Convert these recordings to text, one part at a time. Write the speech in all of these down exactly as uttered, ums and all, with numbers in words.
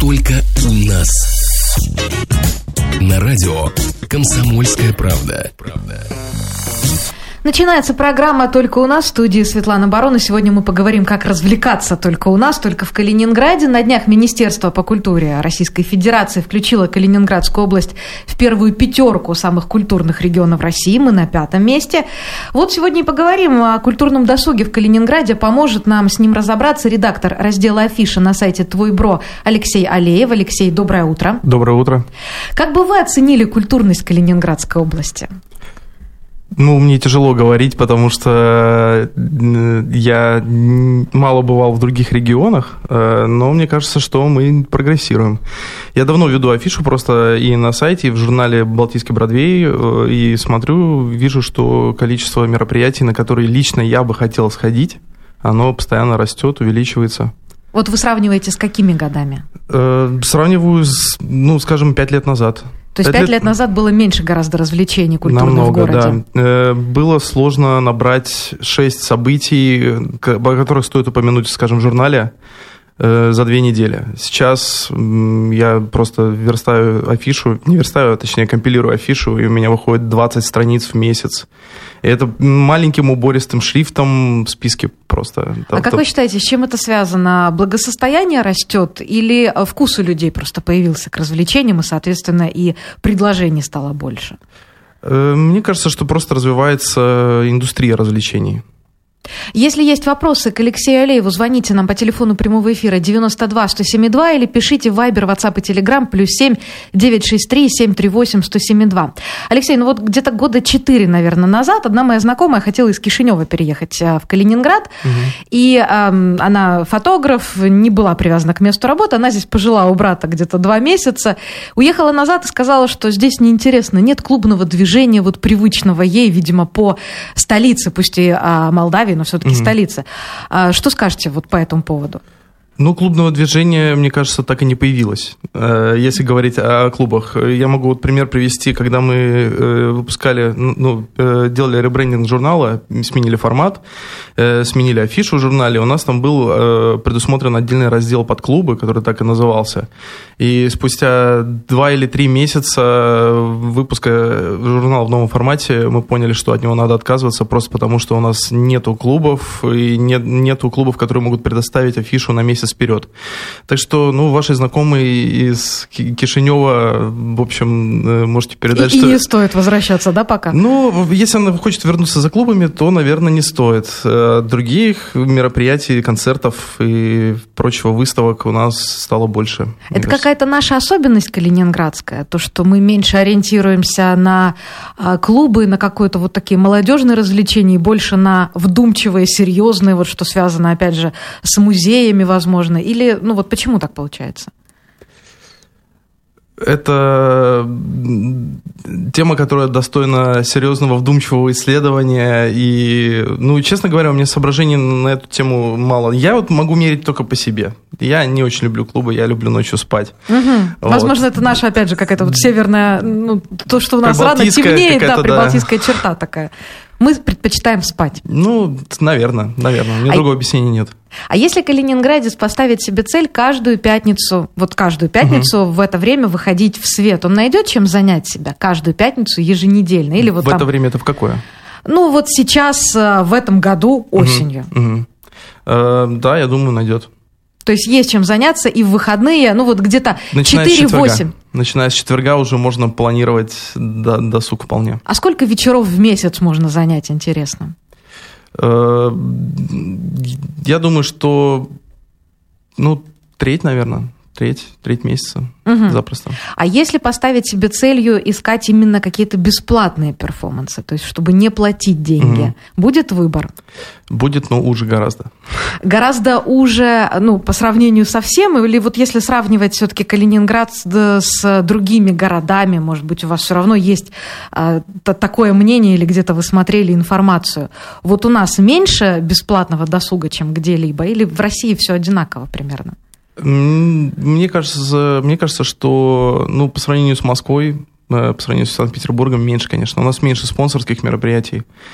только у нас. На радио «Комсомольская правда». Начинается программа «Только у нас», в студии Светлана Барон. И сегодня мы поговорим, как развлекаться только у нас, только в Калининграде. На днях Министерство по культуре Российской Федерации включило Калининградскую область в первую пятерку самых культурных регионов России. Мы на пятом месте. Вот сегодня и поговорим о культурном досуге в Калининграде. Поможет нам с ним разобраться редактор раздела «Афиша» на сайте «Твой.Бро» Алексей Алеев. Алексей, доброе утро. Доброе утро. Как бы вы оценили культурность Калининградской области? Ну, мне тяжело говорить, потому что я мало бывал в других регионах, но мне кажется, что мы прогрессируем. Я давно веду афишу просто и на сайте, и в журнале «Балтийский Бродвей», и смотрю, вижу, что количество мероприятий, на которые лично я бы хотел сходить, оно постоянно растет, увеличивается. Вот вы сравниваете с какими годами? Сравниваю с, ну, скажем, пять лет назад. То есть пять лет назад было меньше гораздо развлечений культурных намного, в городе? Да. Было сложно набрать шесть событий, о которых стоит упомянуть, скажем, в журнале, за две недели. Сейчас я просто верстаю афишу, не верстаю, а точнее компилирую афишу, и у меня выходит двадцать страниц в месяц. И это маленьким убористым шрифтом в списке просто. А как вы считаете, с чем это связано? Благосостояние растет или вкус у людей просто появился к развлечениям, и, соответственно, и предложений стало больше? Мне кажется, что просто развивается индустрия развлечений. Если есть вопросы к Алексею Алееву, звоните нам по телефону прямого эфира девяносто два сто семьдесят два или пишите в Вайбер, WhatsApp и Telegram плюс семь девятьсот шестьдесят три семьсот тридцать восемь сто семьдесят два. Алексей, ну вот где-то года четыре, наверное, назад одна моя знакомая хотела из Кишинева переехать в Калининград, угу. и э, она фотограф, не была привязана к месту работы, она здесь пожила у брата где-то два месяца, уехала назад и сказала, что здесь неинтересно, нет клубного движения вот привычного ей, видимо, по столице, пусть и э, Молдавии, но все-таки mm-hmm. столица. Что скажете вот по этому поводу? Ну, клубного движения, мне кажется, так и не появилось. Если говорить о клубах, я могу вот пример привести, когда мы выпускали, ну, делали ребрендинг журнала, сменили формат, сменили афишу в журнале, у нас там был предусмотрен отдельный раздел под клубы, который так и назывался. И спустя два или три месяца выпуска журнала в новом формате мы поняли, что от него надо отказываться, просто потому что у нас нету клубов, и нет, нету клубов, которые могут предоставить афишу на месяц вперед. Так что, ну, ваши знакомые из Кишинева, в общем, можете передать, и, что... И не стоит возвращаться, да, пока? Ну, если она хочет вернуться за клубами, то, наверное, не стоит. Других мероприятий, концертов и прочего выставок у нас стало больше. Это какая-то наша особенность калининградская, то, что мы меньше ориентируемся на клубы, на какое-то вот такие молодежные развлечения, и больше на вдумчивые, серьезные, вот что связано, опять же, с музеями, возможно. Или, ну вот почему так получается? Это тема, которая достойна серьезного, вдумчивого исследования. И, ну, честно говоря, у меня соображений на эту тему мало. Я вот могу мерить только по себе. Я не очень люблю клубы, я люблю ночью спать. Угу. Вот. Возможно, это наша, опять же, какая-то вот северная, ну, то, что у нас рано темнеет, да, прибалтийская да. черта такая. Мы предпочитаем спать. Ну, наверное, наверное. У меня а другого объяснения нет. А если калининградец поставит себе цель каждую пятницу, вот каждую пятницу угу. в это время выходить в свет, он найдет чем занять себя каждую пятницу еженедельно? Или вот в там... это время это в какое? Ну, вот сейчас, в этом году, осенью. Угу. Угу. Э, да, я думаю, найдет. То есть есть чем заняться и в выходные, ну вот где-то четыре-восемь. Начиная с четверга уже можно планировать досуг вполне. А сколько вечеров в месяц можно занять, интересно? Я думаю, что, ну, треть, наверное. Треть, треть месяца, угу. запросто. А если поставить себе целью искать именно какие-то бесплатные перформансы, то есть чтобы не платить деньги, угу. будет выбор? Будет, но уже гораздо. Гораздо уже, ну, по сравнению со всем, или вот если сравнивать все-таки Калининград с, с другими городами, может быть, у вас все равно есть а, такое мнение, или где-то вы смотрели информацию, вот у нас меньше бесплатного досуга, чем где-либо, или в России все одинаково примерно? Мне кажется, мне кажется, что, ну, по сравнению с Москвой, по сравнению с Санкт-Петербургом, меньше, конечно. У нас меньше спонсорских мероприятий.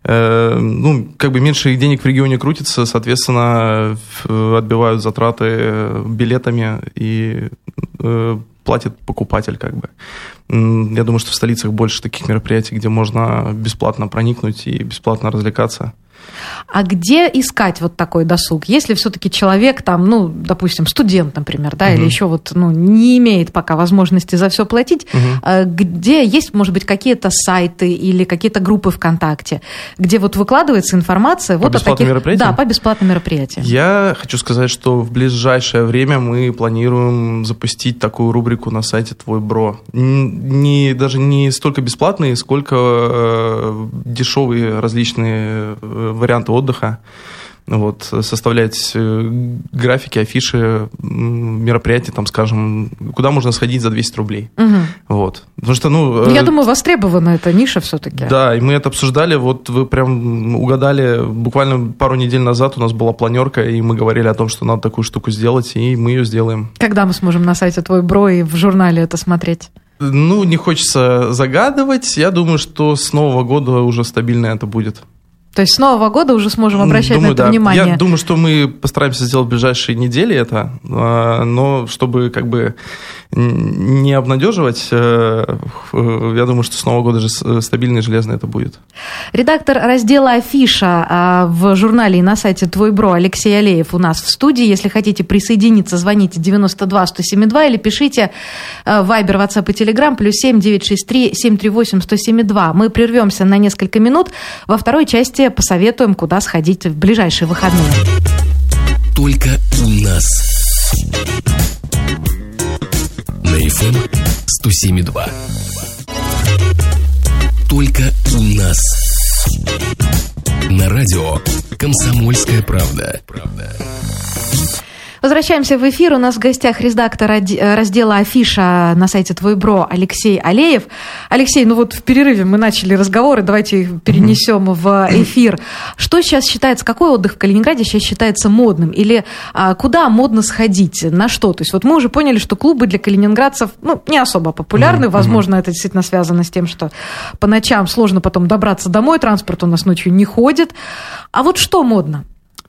ну, как бы меньше денег в регионе крутится, соответственно, отбивают затраты билетами и платит покупатель, как бы. Я думаю, что в столицах больше таких мероприятий, где можно бесплатно проникнуть и бесплатно развлекаться. А где искать вот такой досуг? Если все-таки человек там, ну, допустим, студент, например, да, uh-huh. или еще вот, ну, не имеет пока возможности за все платить, uh-huh. где есть, может быть, какие-то сайты или какие-то группы ВКонтакте, где вот выкладывается информация по вот о таких... мероприятиям? Да, по бесплатным мероприятиям. Я хочу сказать, что в ближайшее время мы планируем запустить такую рубрику на сайте Твой Бро. Не, даже не столько бесплатные, сколько э, дешевые различные варианты отдыха, вот, составлять графики, афиши, мероприятия, там, скажем, куда можно сходить за двести рублей. Угу. Вот. Потому что, ну... Я думаю, востребована эта ниша все-таки. Да, и мы это обсуждали, вот вы прям угадали, буквально пару недель назад у нас была планерка, и мы говорили о том, что надо такую штуку сделать, и мы ее сделаем. Когда мы сможем на сайте Твой Бро и в журнале это смотреть? Ну, не хочется загадывать, я думаю, что с Нового года уже стабильно это будет. То есть с Нового года уже сможем обращать думаю, на это да. внимание. Я думаю, что мы постараемся сделать в ближайшие недели это, но чтобы как бы не обнадеживать, я думаю, что с Нового года же стабильно и железно это будет. Редактор раздела «Афиша» в журнале и на сайте Твой Бро Алексей Алеев у нас в студии. Если хотите присоединиться, звоните девяносто два сто семь два или пишите Вайбер, WhatsApp и Telegram плюс семь девятьсот шестьдесят три семьсот тридцать восемь сто семьдесят два. Мы прервемся на несколько минут. Во второй части посоветуем, куда сходить в ближайшие выходные. Только у нас. На эф эм сто семь и два. Только у нас. На радио «Комсомольская правда». Возвращаемся в эфир. У нас в гостях редактор раздела «Афиша» на сайте Твой Бро Алексей Алеев. Алексей, ну вот в перерыве мы начали разговоры, давайте их перенесем в эфир. Что сейчас считается, какой отдых в Калининграде сейчас считается модным? Или а, куда модно сходить? На что? То есть вот мы уже поняли, что клубы для калининградцев, ну, не особо популярны. Mm-hmm. Возможно, это действительно связано с тем, что по ночам сложно потом добраться домой, транспорт у нас ночью не ходит. А вот что модно?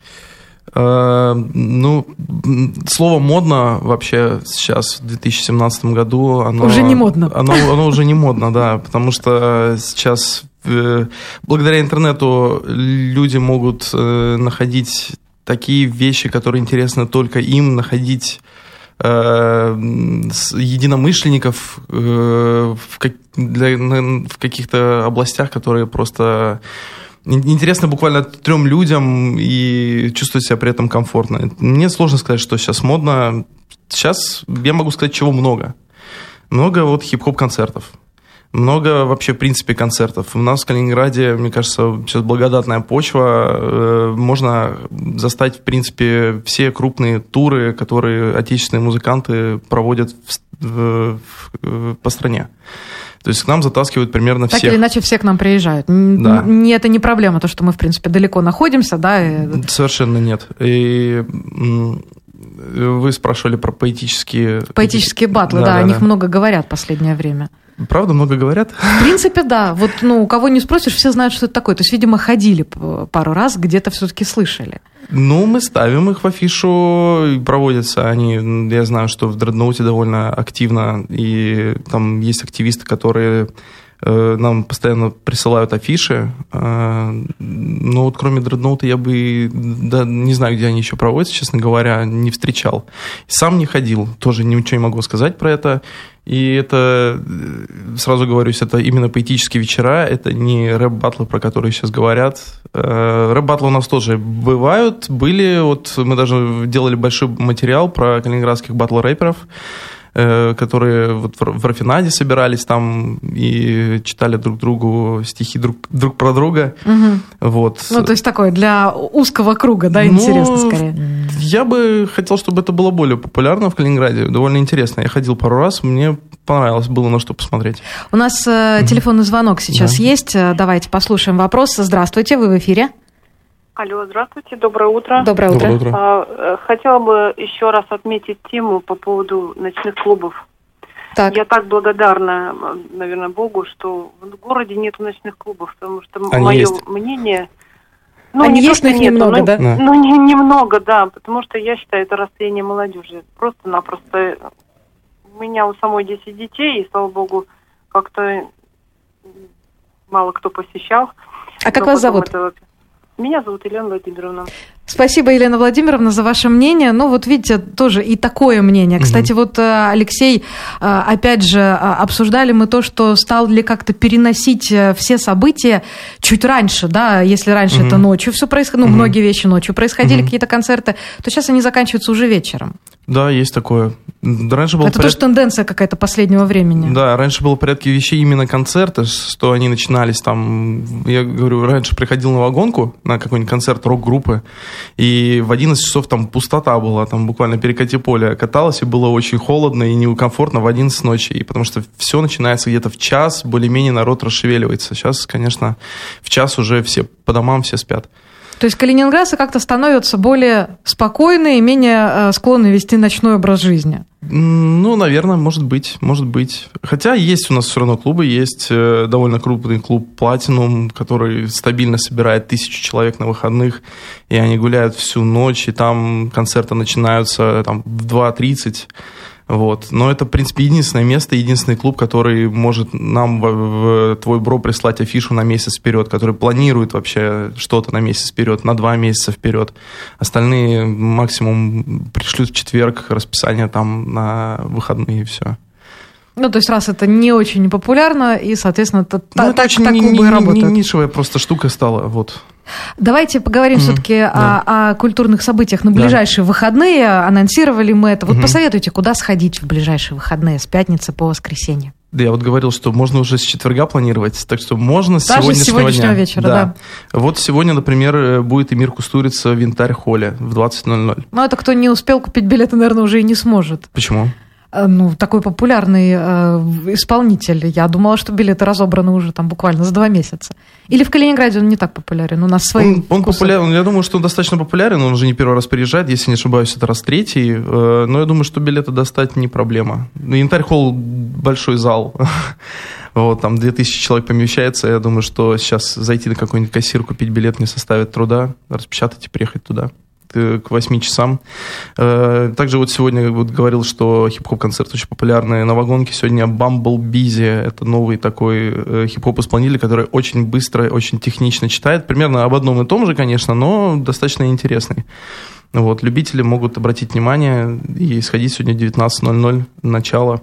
Ну, слово «модно» вообще сейчас, в две тысячи семнадцатом году... Оно, уже не модно. Оно, оно уже не модно, да, потому что сейчас благодаря интернету люди могут находить такие вещи, которые интересны только им, находить единомышленников в, как, для, в каких-то областях, которые просто... Интересно буквально трем людям и чувствовать себя при этом комфортно. Мне сложно сказать, что сейчас модно. Сейчас я могу сказать, чего много. Много вот хип-хоп концертов. Много вообще, в принципе, концертов. У нас в Калининграде, мне кажется, сейчас благодатная почва. Можно застать, в принципе, все крупные туры, которые отечественные музыканты проводят в, в, по стране. То есть к нам затаскивают примерно всех. Так или иначе все к нам приезжают. Да. Не, это не проблема, то, что мы, в принципе, далеко находимся, да? И... Совершенно нет. И вы спрашивали про поэтические... Поэтические батлы, да, да, да, о них да. много говорят в последнее время. Правда, много говорят? В принципе, да. Вот, ну, кого не спросишь, все знают, что это такое. То есть, видимо, ходили пару раз, где-то все-таки слышали. Ну, мы ставим их в афишу, и проводятся они, я знаю, что в Дредноуте довольно активно, и там есть активисты, которые э, нам постоянно присылают афиши, э, но вот кроме Дредноута я бы, да, не знаю, где они еще проводятся, честно говоря, не встречал. Сам не ходил, тоже ничего не могу сказать про это. И это, сразу говорюсь, это именно поэтические вечера, это не рэп-баттлы, про которые сейчас говорят. Рэп-баттлы у нас тоже бывают, были, вот мы даже делали большой материал про калининградских батл-рэперов, которые вот в Рафинаде собирались там и читали друг другу стихи друг, друг про друга. Угу. Вот. Ну, то есть такое для узкого круга, да, интересно ну, скорее. Я бы хотел, чтобы это было более популярно в Калининграде, довольно интересно. Я ходил пару раз, мне понравилось, было на что посмотреть. У нас э, телефонный звонок сейчас да. есть, давайте послушаем вопрос. Здравствуйте, вы в эфире. Алло, здравствуйте, доброе утро. Доброе утро. Доброе утро. Хотела бы еще раз отметить тему по поводу ночных клубов. Так. Я так благодарна, наверное, Богу, что в городе нет ночных клубов, потому что Они мое есть. мнение... Ну, Они не есть, то, но их нету, немного, но, да? Да. Ну, не, немного, да, потому что я считаю, это растление молодежи. Просто-напросто у меня у самой десять детей, и, слава Богу, как-то мало кто посещал. А как Но вас потом зовут? это- Меня зовут Елена Владимировна. Спасибо, Елена Владимировна, за ваше мнение. Ну, вот видите, тоже и такое мнение. Кстати, Мгм. вот, э, Алексей, э, опять же, э, обсуждали мы то, что стал ли как-то переносить э, все события чуть раньше, да, если раньше Мгм. это ночью все происходило, ну, Мгм. многие вещи ночью происходили, Мгм. какие-то концерты, то сейчас они заканчиваются уже вечером. Да, есть такое. Да, Раньше было Это поряд- тоже тенденция какая-то последнего времени. Да, раньше было в порядке вещей именно концерты, что они начинались там, я говорю, раньше приходил на вагонку, на какой-нибудь концерт рок-группы, и в одиннадцать часов там пустота была, там буквально перекати поле каталось, и было очень холодно и некомфортно в одиннадцать ночи, и потому что все начинается где-то в час, более-менее народ расшевеливается. Сейчас, конечно, в час уже все по домам, все спят. То есть калининградцы как-то становятся более спокойны и менее э, склонны вести ночной образ жизни. М, Ну, наверное, может быть, может быть. Хотя есть у нас все равно клубы, есть э, довольно крупный клуб «Платинум», который стабильно собирает тысячу человек на выходных, и они гуляют всю ночь, и там концерты начинаются там, в два тридцать. Вот. Но это, в принципе, единственное место, единственный клуб, который может нам в, в твой бро прислать афишу на месяц вперед, который планирует вообще что-то на месяц вперед, на два месяца вперед. Остальные максимум пришлют в четверг расписание там на выходные, и все. Ну, то есть, раз это не очень популярно, и, соответственно, это, та- Ну, это так, очень так ни- клубы и ни- ни- работают. нишевая просто штука стала. Вот. Давайте поговорим Мгм, все-таки да. о, о культурных событиях на Да. ближайшие выходные. Анонсировали мы это. Вот Мгм. посоветуйте, куда сходить в ближайшие выходные с пятницы по воскресенье. Да, я вот говорил, что можно уже с четверга планировать, так что можно с Даже с сегодняшнего, сегодняшнего дня. вечера, да. Вот сегодня, например, будет Эмир Кустурица в Янтарь-холле в двадцать ноль ноль. Но это кто не успел купить билеты, наверное, уже и не сможет. Почему? Э, Ну, такой популярный э, исполнитель. Я думала, что билеты разобраны уже там буквально за два месяца. Или в Калининграде он не так популярен? У нас свои Он, он вкусы. популярен, я думаю, что он достаточно популярен, он уже не первый раз приезжает, если не ошибаюсь, это раз третий, э, но я думаю, что билеты достать не проблема. Янтарь-холл большой зал, вот, там две тысячи человек помещается, я думаю, что сейчас зайти на какой-нибудь кассир, купить билет не составит труда, распечатать и приехать туда к восьми часам. Э, Также вот сегодня вот говорил, что хип-хоп-концерт очень популярный на вагонке. Сегодня Bumble Busy, это новый такой э, хип-хоп-исполнитель, который очень быстро, очень технично читает. Примерно об одном и том же, конечно, но достаточно интересный. Вот, любители могут обратить внимание и сходить сегодня в девятнадцать ноль ноль, начало.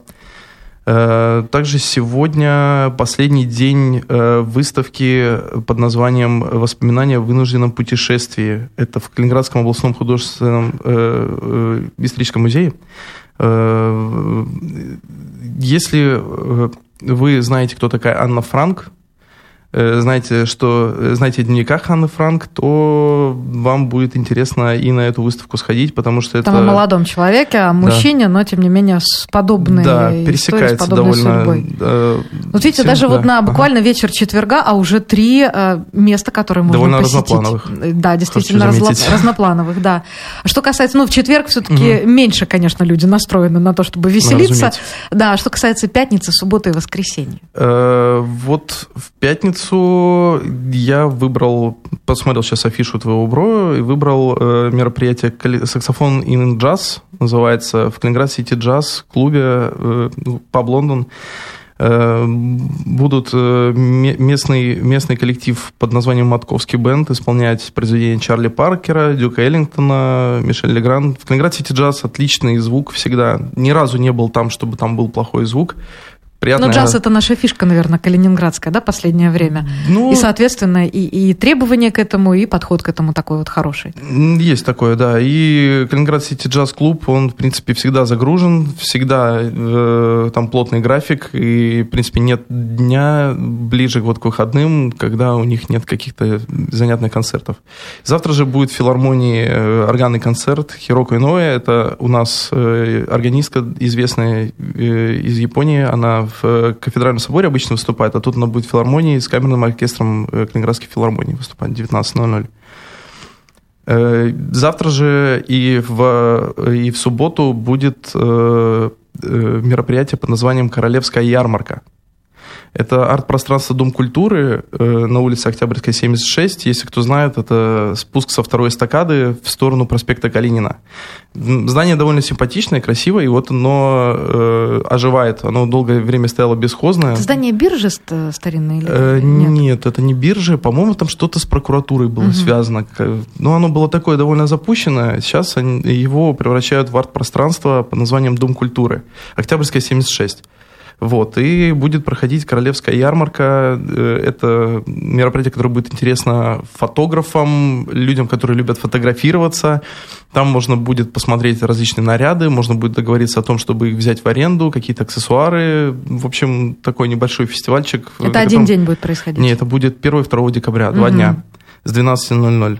Э, Также сегодня последний день э, выставки под названием «Воспоминания о вынужденном путешествии». Это в Калининградском областном художественном э, э, историческом музее. Э, Если э, вы знаете, кто такая Анна Франк, э, знаете, что, знаете о дневниках Анны Франк, то вам будет интересно и на эту выставку сходить, потому что Там это... о молодом человеке, о мужчине, но, тем не менее, с подобной Да, историей, с пересекается подобной довольно... судьбой. э, Вот видите, сильно, даже да. вот на Ага. буквально вечер четверга, а уже три э, места, которые можно Довольно посетить. разноплановых. Да, действительно, Хочу разло- заметить. разноплановых, да. Что касается, ну, в четверг все-таки меньше, конечно, люди настроены на то, чтобы веселиться. разумеется. Да, что касается пятницы, субботы и воскресенья. Э, Вот в пятницу я выбрал, посмотрел сейчас афишу твоего бро, и выбрал э, мероприятие кали- «Саксофон in Jazz», называется, в Калининград Сити Джаз клубе, э, паб Лондон. Э, Будут э, ме- местный, местный коллектив под названием «Матковский бенд» исполнять произведения Чарли Паркера, Дюка Эллингтона, Мишель Легран. В Калининград Сити Джаз отличный звук всегда. Ни разу не был там, чтобы там был плохой звук. Приятная... Ну, джаз – это наша фишка, наверное, калининградская, да, последнее время. Ну, И, соответственно, и, и требования к этому, и подход к этому такой вот хороший. есть такое, да. И Калининград Сити Джаз Клуб, он, в принципе, всегда загружен, всегда э, там плотный график, и, в принципе, нет дня ближе вот к выходным, когда у них нет каких-то занятных концертов. Завтра же будет в филармонии э, органный концерт Хироко Иноэ. Это у нас э, органистка известная э, из Японии, она в Кафедральном соборе обычно выступает, а тут она будет в филармонии с камерным оркестром Калининградской филармонии выступать в девятнадцать ноль ноль. Завтра же и в, и в субботу будет мероприятие под названием «Королевская ярмарка». Это арт-пространство Дом культуры на улице Октябрьская, семьдесят шесть. Если кто знает, это спуск со второй эстакады в сторону проспекта Калинина. Здание довольно симпатичное, красивое, и вот оно э, оживает. Оно долгое время стояло бесхозное. Это здание биржи старинное или э, нет? Нет, это не биржа. По-моему, там что-то с прокуратурой было угу. связано. Но оно было такое довольно запущенное. Сейчас они, его превращают в арт-пространство под названием Дом культуры. Октябрьская, семьдесят шесть. Вот, и будет проходить Королевская ярмарка. Это мероприятие, которое будет интересно фотографам, людям, которые любят фотографироваться. Там можно будет посмотреть различные наряды, можно будет договориться о том, чтобы их взять в аренду, какие-то аксессуары. В общем, такой небольшой фестивальчик. Это один котором... день будет происходить? Нет, это будет первого-второго декабря, два угу. дня, с двенадцати ноль-ноль.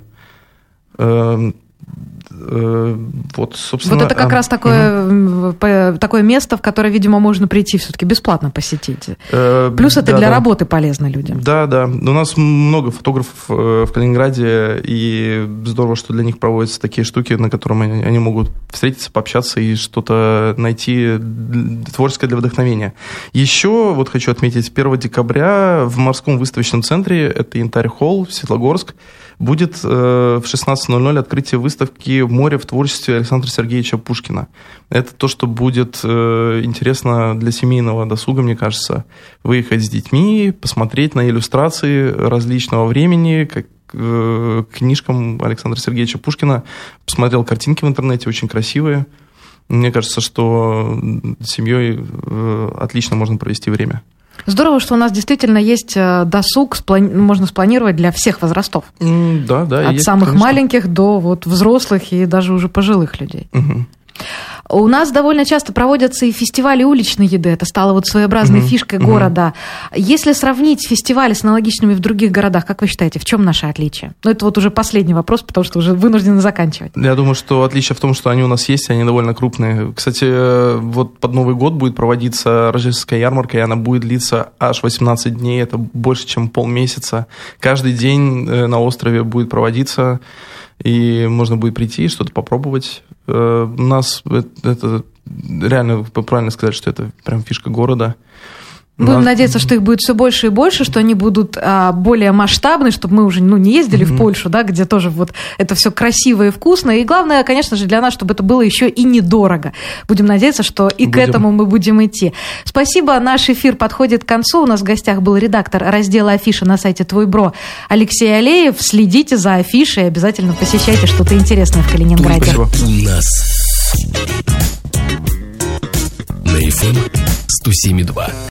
Вот, собственно... Вот это как а, раз такое, угу. такое место, в которое, видимо, можно прийти все-таки бесплатно посетить. Э, Плюс это да, для да. работы полезно людям. Да, да. У нас много фотографов в Калининграде, и здорово, что для них проводятся такие штуки, на которых они, они могут встретиться, пообщаться и что-то найти творческое для вдохновения. Еще вот хочу отметить, первого декабря в морском выставочном центре, это Янтарь-холл, Светлогорск, будет э, в шестнадцать ноль-ноль открытие выставки «Море в творчестве» Александра Сергеевича Пушкина. Это то, что будет э, интересно для семейного досуга, мне кажется. Выехать с детьми, посмотреть на иллюстрации различного времени, как э, к книжкам Александра Сергеевича Пушкина. Посмотрел картинки в интернете, очень красивые. Мне кажется, что с семьей э, отлично можно провести время. Здорово, что у нас действительно есть досуг, сплани... можно спланировать для всех возрастов. Mm, да, да. От есть, самых конечно. маленьких до вот взрослых и даже уже пожилых людей. Угу. У нас довольно часто проводятся и фестивали уличной еды. Это стало вот своеобразной uh-huh, фишкой uh-huh. города. Если сравнить фестивали с аналогичными в других городах, как вы считаете, в чем наше отличие? Ну, это вот уже последний вопрос, потому что уже вынуждены заканчивать. Я думаю, что отличие в том, что они у нас есть, и они довольно крупные. Кстати, вот под Новый год будет проводиться рождественская ярмарка, и она будет длиться аж восемнадцать дней. Это больше, чем полмесяца. Каждый день на острове будет проводиться, и можно будет прийти и что-то попробовать. У нас это реально правильно сказать, что это прям фишка города. Будем нас... надеяться, что их будет все больше и больше, что они будут а, более масштабны, чтобы мы уже ну, не ездили mm-hmm. в Польшу, да, где тоже вот это все красиво и вкусно. И главное, конечно же, для нас, чтобы это было еще и недорого. Будем надеяться, что и будем. К этому мы будем идти. Спасибо. Наш эфир подходит к концу. У нас в гостях был редактор раздела афиши на сайте Твой.Бро Алексей Алеев. Следите за афишей и обязательно посещайте что-то интересное в Калининграде. Спасибо. У нас на эф эм сто семь и два.